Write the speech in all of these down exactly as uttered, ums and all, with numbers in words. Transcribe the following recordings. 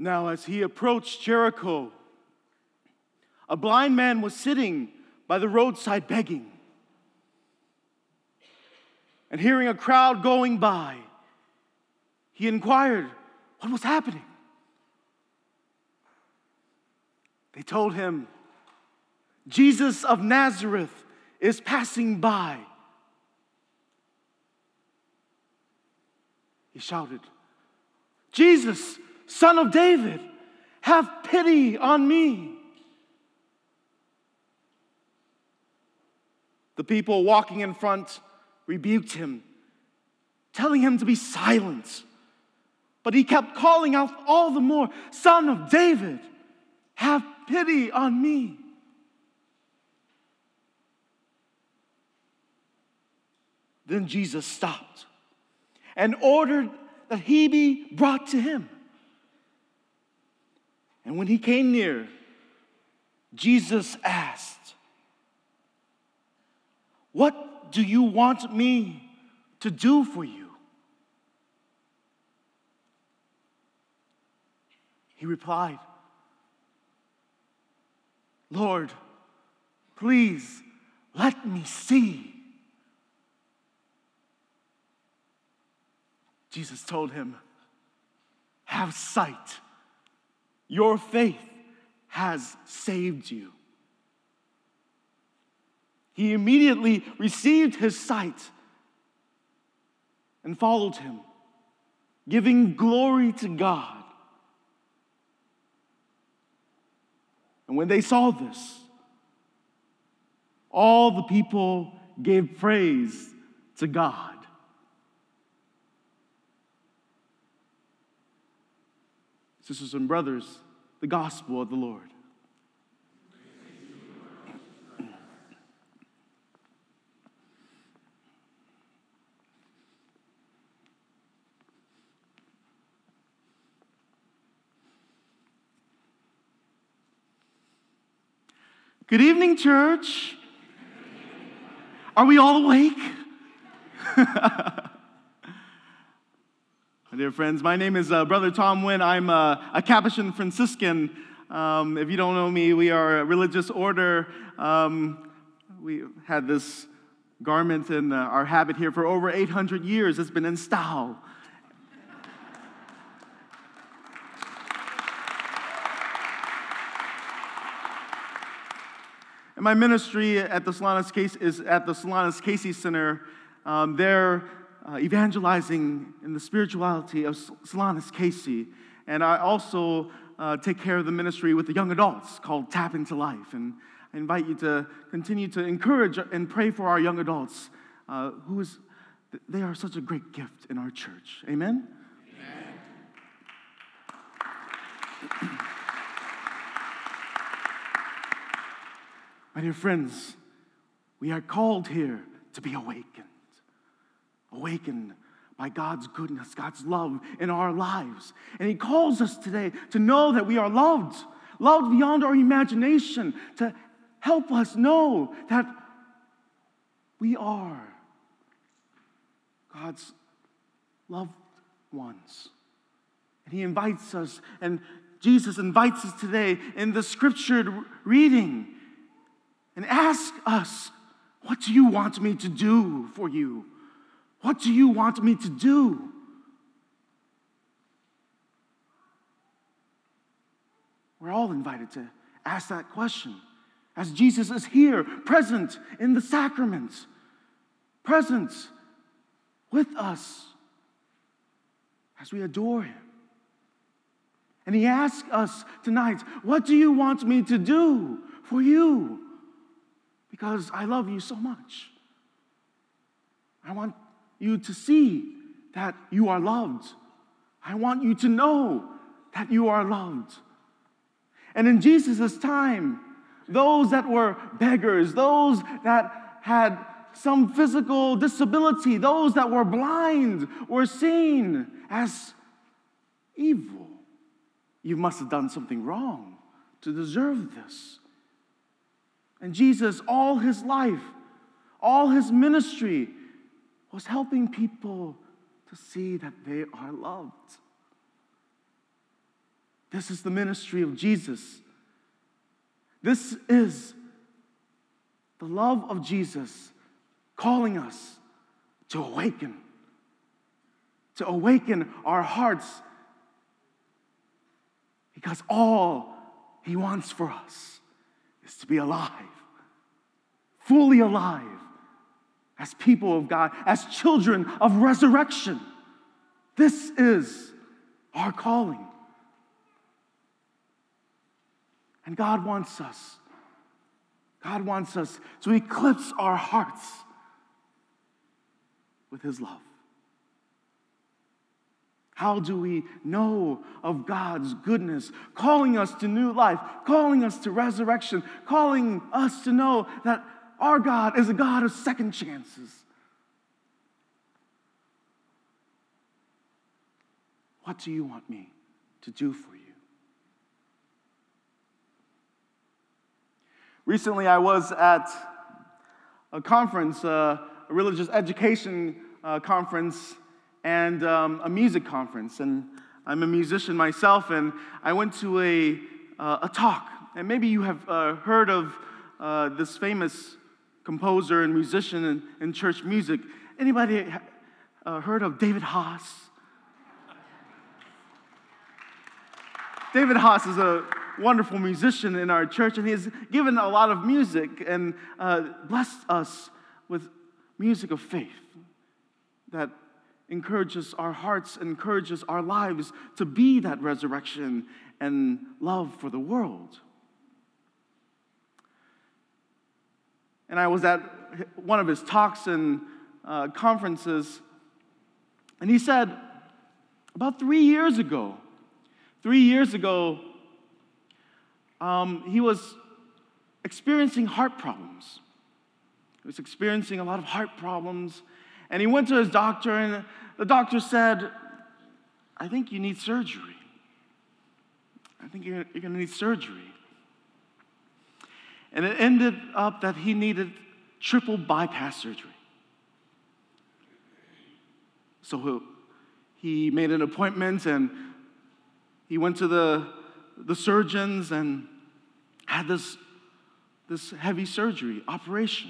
Now, as he approached Jericho, a blind man was sitting by the roadside begging. And hearing a crowd going by, he inquired what was happening. They told him, Jesus of Nazareth is passing by. He shouted, Jesus, Son of David, have pity on me. The people walking in front rebuked him, telling him to be silent. But he kept calling out all the more, Son of David, have pity on me. Then Jesus stopped and ordered that he be brought to him. And when he came near, Jesus asked, what do you want me to do for you? He replied, Lord, please let me see. Jesus told him, have sight. Your faith has saved you. He immediately received his sight and followed him, giving glory to God. And when they saw this, all the people gave praise to God. Sisters and brothers, the gospel of the Lord. Good evening, church. Are we all awake? My dear friends, my name is uh, Brother Tom Wynn. I'm uh, a Capuchin Franciscan. Um, if you don't know me, we are a religious order. Um, we had this garment and uh, our habit here for over eight hundred years. It's been in style. And my ministry at the Solanus Casey is at the Solanus Casey Center. Um, they're uh, evangelizing in the spirituality of Solanus Casey, and I also uh, take care of the ministry with the young adults called Tap into Life. And I invite you to continue to encourage and pray for our young adults, uh, who is they are such a great gift in our church. Amen. Amen. My dear friends, we are called here to be awakened. Awakened by God's goodness, God's love in our lives. And He calls us today to know that we are loved, loved beyond our imagination, to help us know that we are God's loved ones. And He invites us, and Jesus invites us today in the scriptured reading and ask us, what do you want me to do for you? What do you want me to do? We're all invited to ask that question as Jesus is here, present in the sacraments, present with us as we adore Him. And He asks us tonight, what do you want me to do for you? Because I love you so much. I want you to see that you are loved. I want you to know that you are loved. And in Jesus' time, those that were beggars, those that had some physical disability, those that were blind were seen as evil. You must have done something wrong to deserve this. And Jesus, all His life, all His ministry was helping people to see that they are loved. This is the ministry of Jesus. This is the love of Jesus calling us to awaken, to awaken our hearts, because all he wants for us is to be alive, fully alive, as people of God, as children of resurrection. This is our calling. And God wants us, God wants us to eclipse our hearts with his love. How do we know of God's goodness, calling us to new life, calling us to resurrection, calling us to know that our God is a God of second chances? What do you want me to do for you? Recently, I was at a conference, uh, a religious education uh, conference, and um, a music conference. And I'm a musician myself, and I went to a, uh, a talk. And maybe you have uh, heard of uh, this famous composer and musician in, in church music. Anybody uh, heard of David Haas? David Haas is a wonderful musician in our church, and he has given a lot of music and uh, blessed us with music of faith that encourages our hearts, encourages our lives to be that resurrection and love for the world. And I was at one of his talks and uh, conferences, and he said, about three years ago, three years ago, um, he was experiencing heart problems. He was experiencing a lot of heart problems, and he went to his doctor, and the doctor said, I think you need surgery. I think you're, you're going to need surgery. And it ended up that he needed triple bypass surgery. So he made an appointment, and he went to the, the surgeons and had this, this heavy surgery, operation.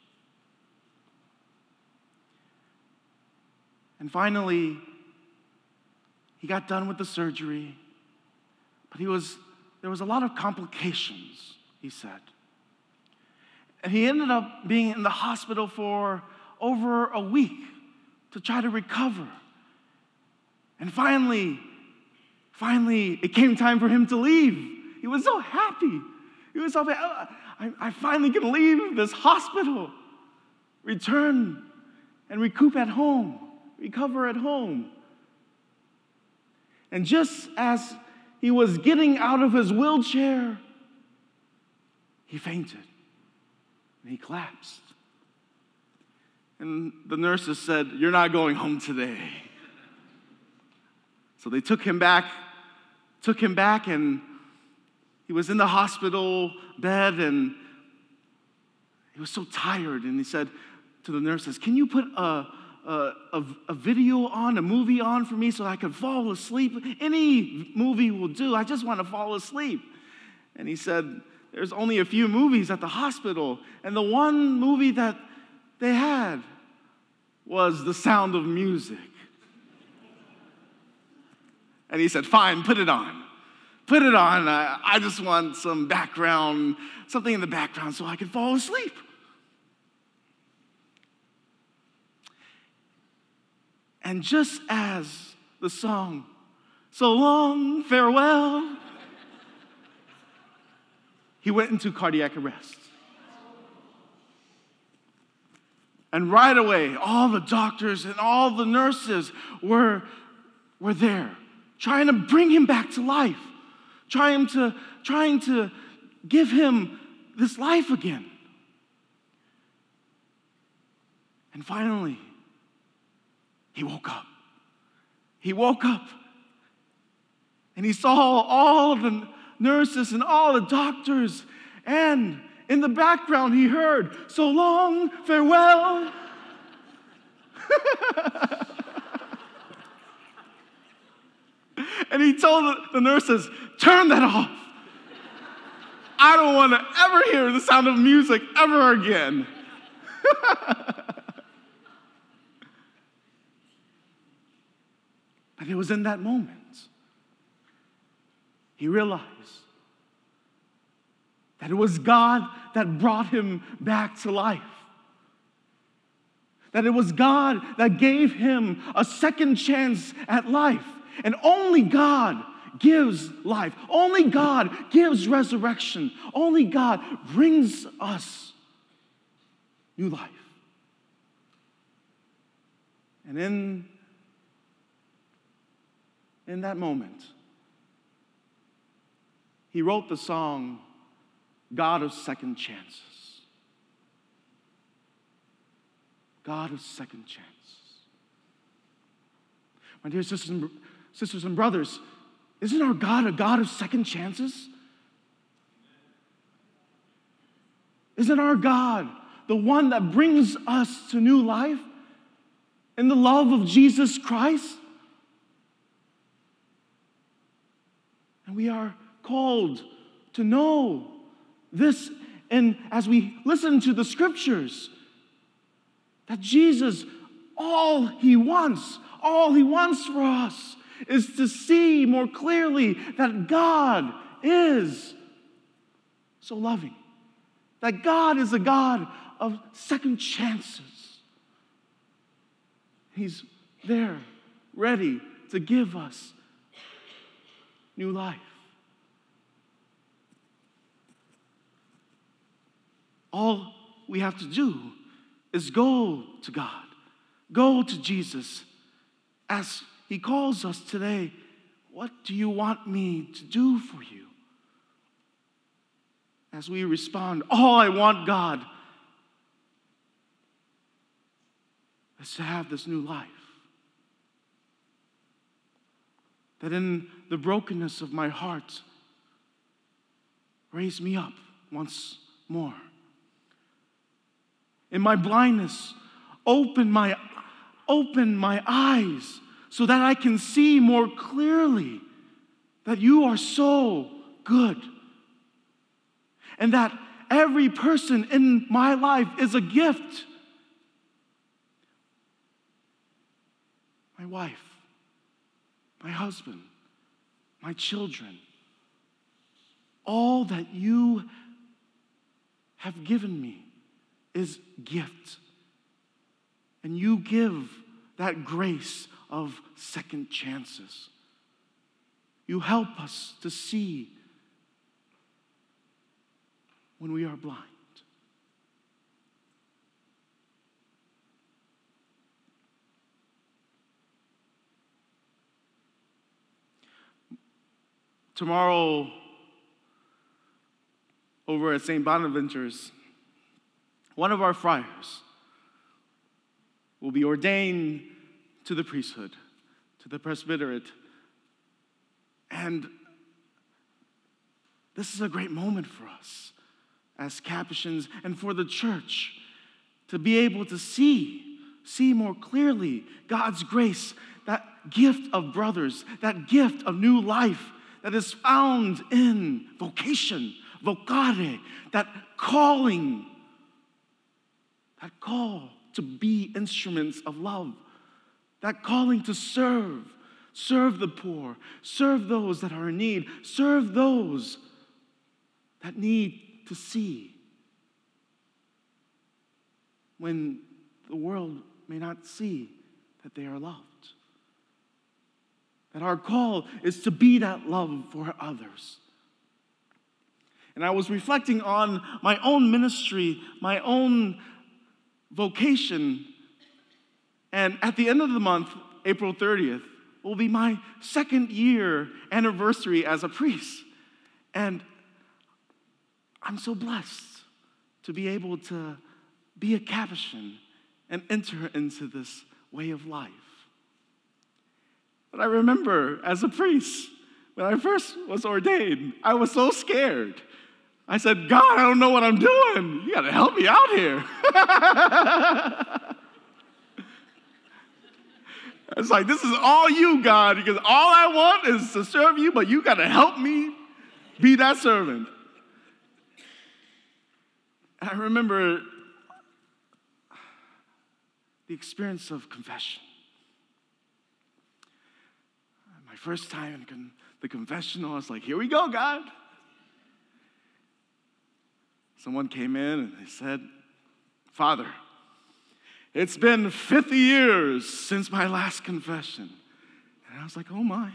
And finally, he got done with the surgery, but he was there was a lot of complications, he said. And he ended up being in the hospital for over a week to try to recover. And finally, finally, it came time for him to leave. He was so happy. He was so happy. I, I finally can leave this hospital, return and recoup at home, recover at home. And just as he was getting out of his wheelchair, he fainted and he collapsed. And the nurses said, "You're not going home today." So they took him back, took him back, and he was in the hospital bed, and he was so tired. And he said to the nurses, "Can you put a, a, a, a video on, a movie on for me so I could fall asleep? Any movie will do. I just want to fall asleep." And he said, "There's only a few movies at the hospital, and the one movie that they had was The Sound of Music." And he said, "Fine, put it on. Put it on. I, I just want some background, something in the background so I can fall asleep." And just as the song, "So Long, Farewell," he went into cardiac arrest. And right away, all the doctors and all the nurses were, were there, trying to bring him back to life, trying to, trying to give him this life again. And finally, he woke up. He woke up, and he saw all of the nurses and all the doctors, and in the background he heard, "So long, farewell." And he told the nurses, turn that off. I don't want to ever hear the sound of music ever again. But it was in that moment he realized that it was God that brought him back to life. That it was God that gave him a second chance at life. And only God gives life. Only God gives resurrection. Only God brings us new life. And in, in that moment, he wrote the song, God of Second Chances. God of second chances. My dear sisters and, sisters and brothers, isn't our God a God of second chances? Isn't our God the one that brings us to new life in the love of Jesus Christ? And we are called to know this, and as we listen to the scriptures, that Jesus, all he wants, all he wants for us is to see more clearly that God is so loving, that God is a God of second chances. He's there, ready to give us new life. All we have to do is go to God, go to Jesus, as he calls us today. What do you want me to do for you? As we respond, all I want, God, is to have this new life. That in the brokenness of my heart, raise me up once more. In my blindness, open my, open my eyes so that I can see more clearly that you are so good. And that every person in my life is a gift. My wife, my husband, my children, all that you have given me is gift. And you give that grace of second chances. You help us to see when we are blind. Tomorrow, over at Saint Bonaventure's, one of our friars will be ordained to the priesthood, to the presbyterate. And this is a great moment for us as Capuchins and for the church to be able to see, see more clearly God's grace, that gift of brothers, that gift of new life that is found in vocation, vocare, that calling, that call to be instruments of love, that calling to serve, serve the poor, serve those that are in need, serve those that need to see when the world may not see that they are loved. That our call is to be that love for others. And I was reflecting on my own ministry, my own vocation, and at the end of the month, April thirtieth, will be my second year anniversary as a priest. And I'm so blessed to be able to be a Capuchin and enter into this way of life. But I remember as a priest, when I first was ordained, I was so scared. I said, God, I don't know what I'm doing. You got to help me out here. It's like, this is all you, God, because all I want is to serve you, but you got to help me be that servant. And I remember the experience of confession. My first time in con- the confessional, I was like, here we go, God. Someone came in and they said, Father, it's been fifty years since my last confession. And I was like, oh my.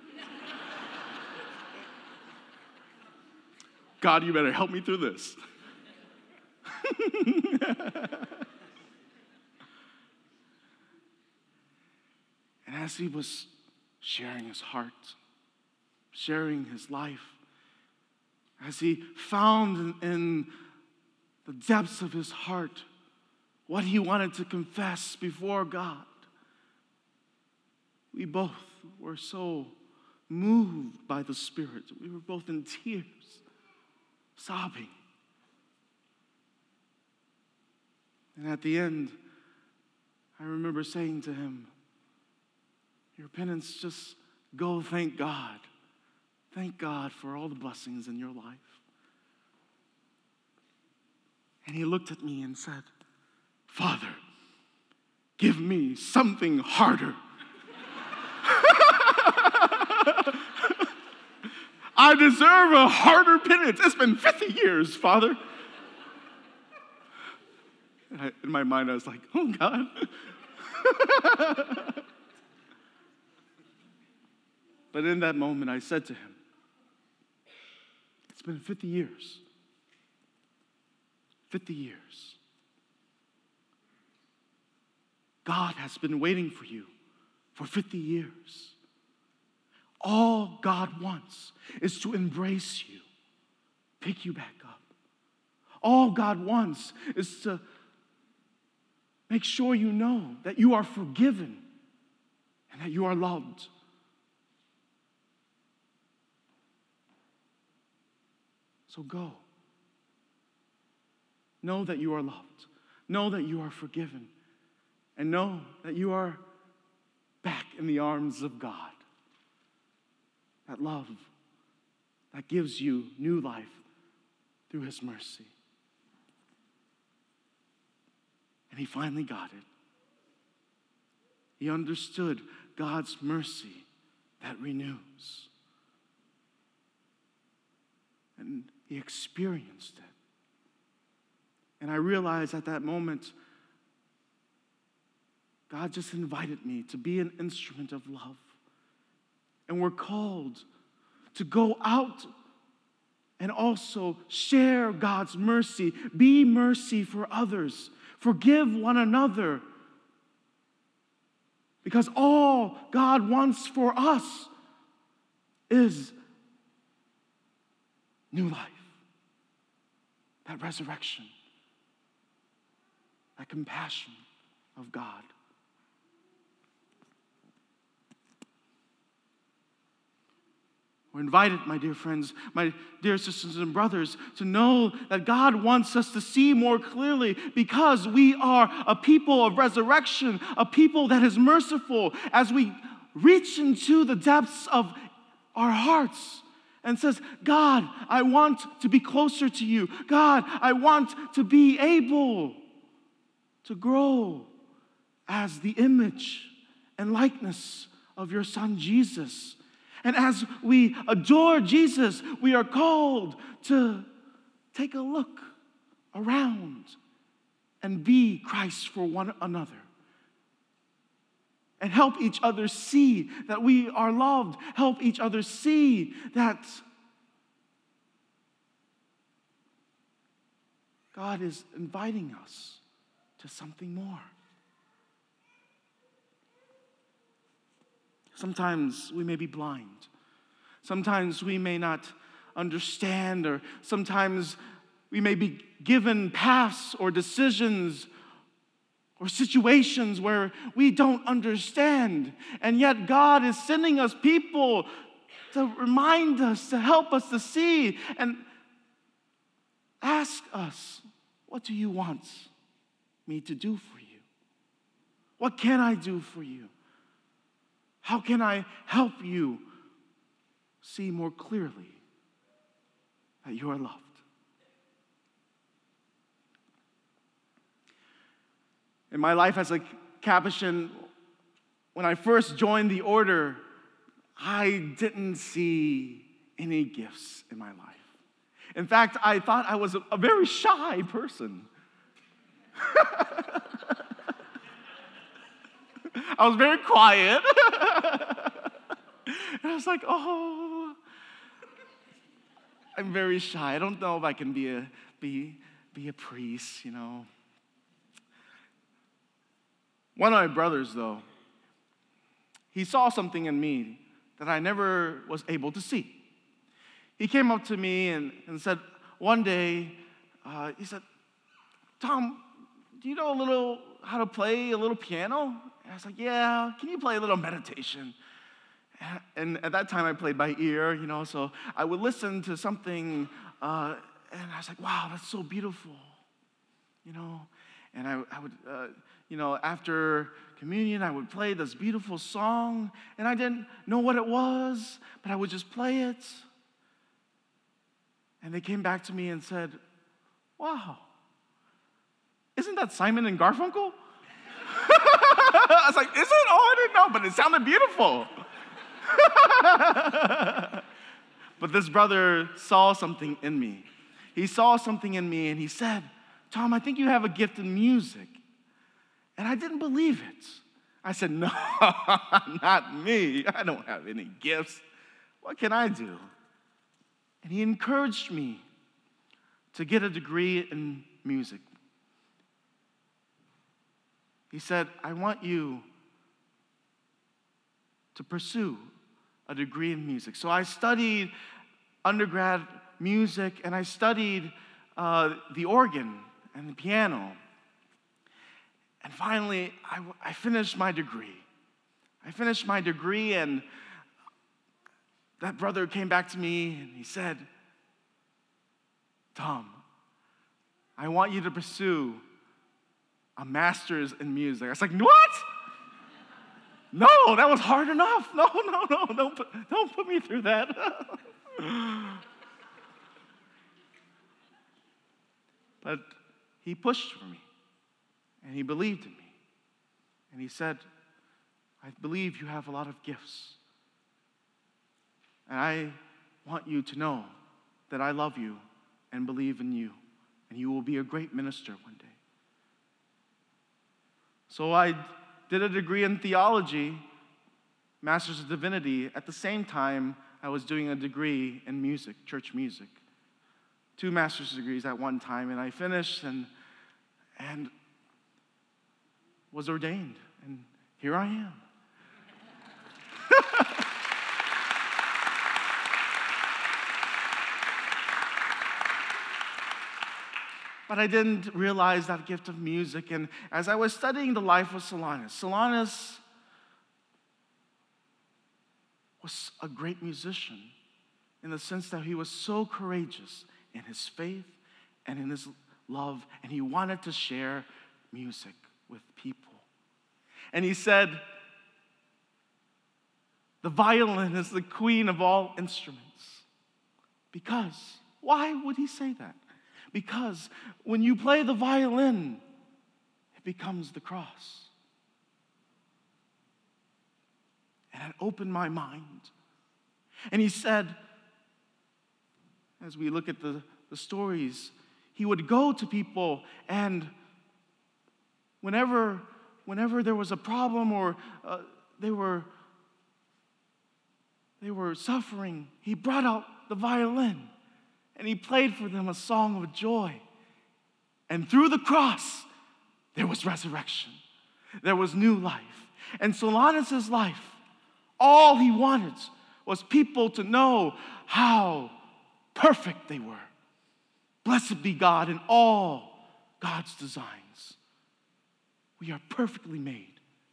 God, you better help me through this. And as he was sharing his heart, sharing his life, as he found in, in the depths of his heart what he wanted to confess before God, we both were so moved by the Spirit. We were both in tears, sobbing. And at the end, I remember saying to him, your penance, just go thank God. Thank God for all the blessings in your life. And he looked at me and said, Father, give me something harder. I deserve a harder penance. It's been fifty years, Father. And I, in my mind, I was like, oh, God. But in that moment, I said to him, it's been fifty years. fifty years. God has been waiting for you for fifty years. All God wants is to embrace you, pick you back up. All God wants is to make sure you know that you are forgiven and that you are loved. So go. Know that you are loved. Know that you are forgiven. And know that you are back in the arms of God. That love that gives you new life through his mercy. And he finally got it. He understood God's mercy that renews. And he experienced it. And I realized at that moment, God just invited me to be an instrument of love. And we're called to go out and also share God's mercy. Be mercy for others. Forgive one another. Because all God wants for us is new life. That resurrection. That compassion of God. We're invited, my dear friends, my dear sisters and brothers, to know that God wants us to see more clearly because we are a people of resurrection, a people that is merciful as we reach into the depths of our hearts and says, God, I want to be closer to you. God, I want to be able to grow as the image and likeness of your Son, Jesus. And as we adore Jesus, we are called to take a look around and be Christ for one another. And help each other see that we are loved. Help each other see that God is inviting us to something more. Sometimes we may be blind. Sometimes we may not understand, or sometimes we may be given paths or decisions or situations where we don't understand. And yet God is sending us people to remind us, to help us to see and ask us, what do you want me to do for you? What can I do for you? How can I help you see more clearly that you are loved? In my life as a Capuchin, when I first joined the order, I didn't see any gifts in my life. In fact, I thought I was a, a very shy person. I was very quiet. And I was like, oh, I'm very shy. I don't know if I can be a be be a priest, you know. One of my brothers, though, he saw something in me that I never was able to see. He came up to me and, and said, one day, uh, he said, Tom, do you know a little how to play a little piano? And I was like, yeah, can you play a little meditation? And at that time, I played by ear, you know, so I would listen to something, uh, and I was like, wow, that's so beautiful, you know. And I, I would, uh, you know, after communion, I would play this beautiful song, and I didn't know what it was, but I would just play it. And they came back to me and said, wow, isn't that Simon and Garfunkel? I was like, is it? Oh, I didn't know, but it sounded beautiful. But this brother saw something in me. He saw something in me, and he said, Tom, I think you have a gift in music. And I didn't believe it. I said, no, not me. I don't have any gifts. What can I do? And he encouraged me to get a degree in music. He said, I want you to pursue a degree in music. So I studied undergrad music, and I studied uh, the organ and the piano. And finally, I, I finished my degree. I finished my degree, and that brother came back to me, and he said, Tom, I want you to pursue a master's in music. I was like, what? No, that was hard enough. No, no, no, don't put, don't put me through that. But he pushed for me, and he believed in me. And he said, I believe you have a lot of gifts. And I want you to know that I love you and believe in you, and you will be a great minister one day. So I did a degree in theology, Master's of Divinity. At the same time, I was doing a degree in music, church music. Two master's degrees at one time, and I finished and, and was ordained, and here I am. But I didn't realize that gift of music. And as I was studying the life of Solanus, Solanus was a great musician in the sense that he was so courageous in his faith and in his love, and he wanted to share music with people. And he said, the violin is the queen of all instruments. Because, why would he say that? Because when you play the violin, it becomes the cross. And it opened my mind. And he said, as we look at the, the stories, he would go to people, and whenever, whenever there was a problem or uh, they were they were suffering, he brought out the violin. And he played for them a song of joy. And through the cross, there was resurrection. There was new life. And Solanus' life, all he wanted was people to know how perfect they were. Blessed be God in all God's designs. We are perfectly made.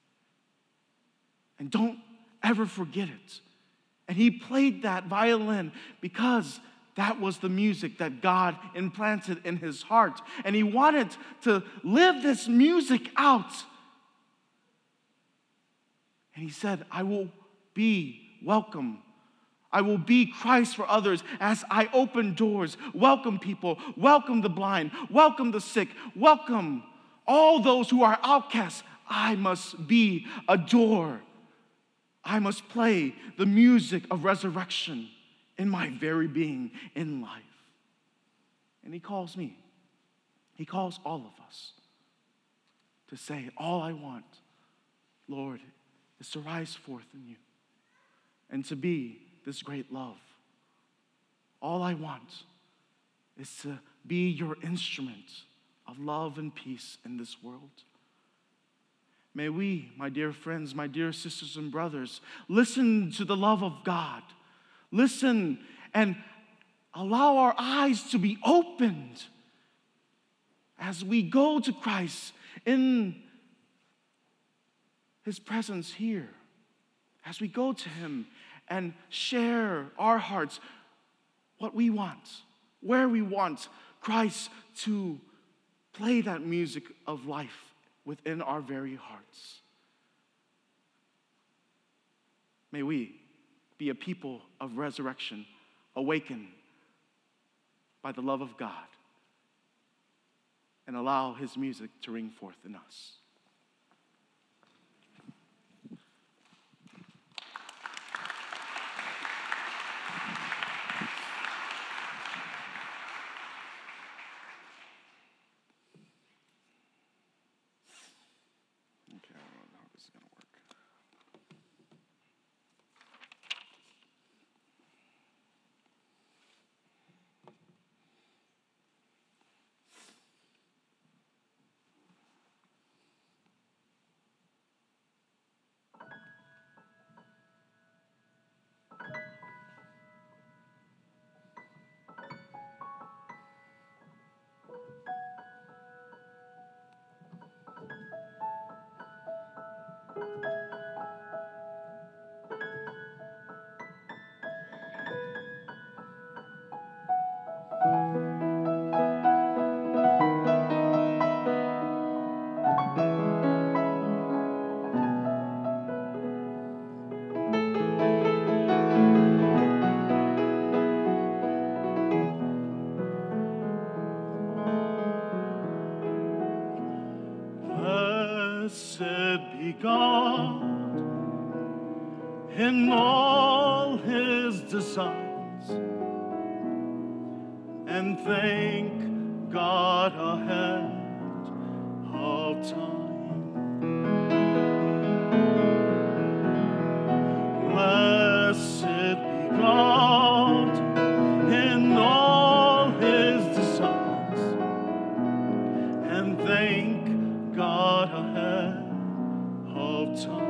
And don't ever forget it. And he played that violin because that was the music that God implanted in his heart. And he wanted to live this music out. And he said, I will be welcome. I will be Christ for others as I open doors, welcome people, welcome the blind, welcome the sick, welcome all those who are outcasts. I must be a door. I must play the music of resurrection in my very being in life. And he calls me. He calls all of us to say, all I want, Lord, is to rise forth in you and to be this great love. All I want is to be your instrument of love and peace in this world. May we, my dear friends, my dear sisters and brothers, listen to the love of God. Listen and allow our eyes to be opened as we go to Christ in his presence here. As we go to him and share our hearts, what we want, where we want Christ to play that music of life within our very hearts. May we be a people of resurrection, awakened by the love of God, and allow his music to ring forth in us. Okay, I don't know how this is going to work. Blessed be God in all his designs, and thank God ahead of time. Blessed be God in all his designs, and thank God ahead of time.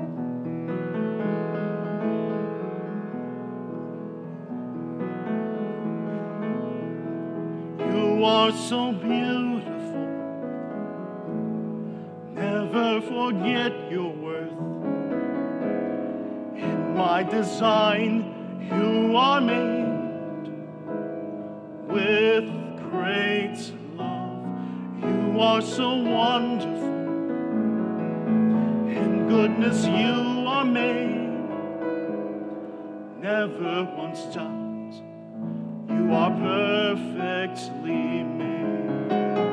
You are so beautiful, never forget your worth. In my design, you are made with great love. You are so wonderful. In goodness you are made. Never once doubt. You are perfectly made.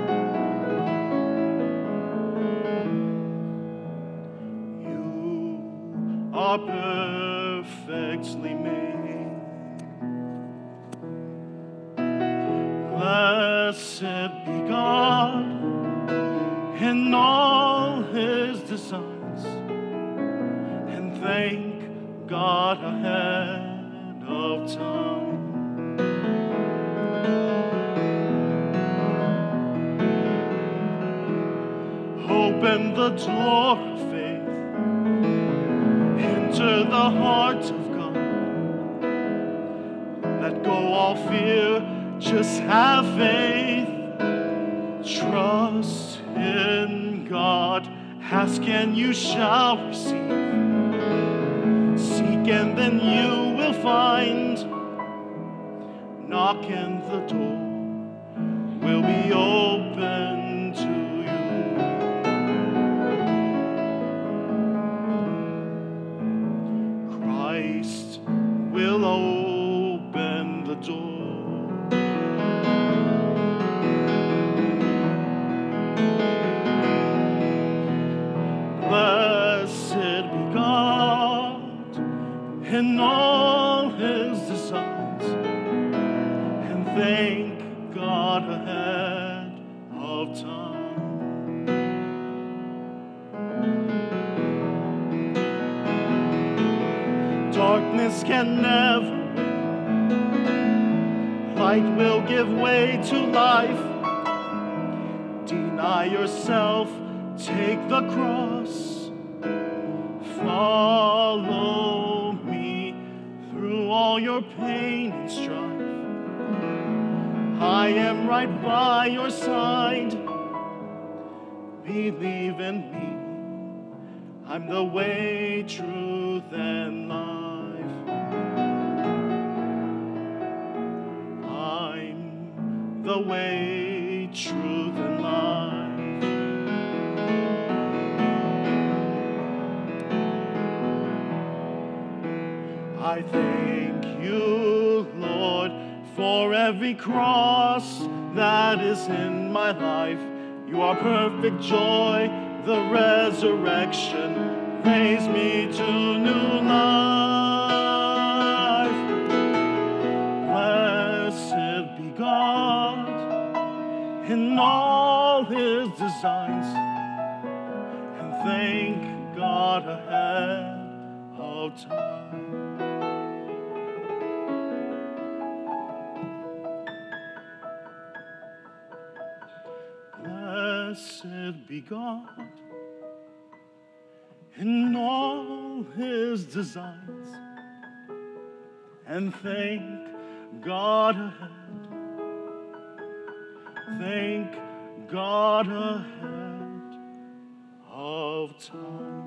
You are perfectly made. Blessed be God in all his designs, and thank God ahead of time. Open the door of faith, enter the heart of God. Let go all fear, just have faith. Trust in God. Ask and you shall receive. Seek and then you will find. Knock and the door will be open to you. door. Blessed be God in all his designs, and thank God ahead of time. Darkness can never win. Light will give way to life. Deny yourself, take the cross. Follow me through all your pain and strife. I am right by your side. Believe in me. I'm the way, truth, and life. I'm the way, truth, and life. I thank you, Lord, for every cross that is in my life. You are perfect joy, the resurrection. Raise me to new life. Blessed be God in all his designs, and thank God ahead of time. Blessed be God in all his designs, and thank God ahead, thank God ahead of time.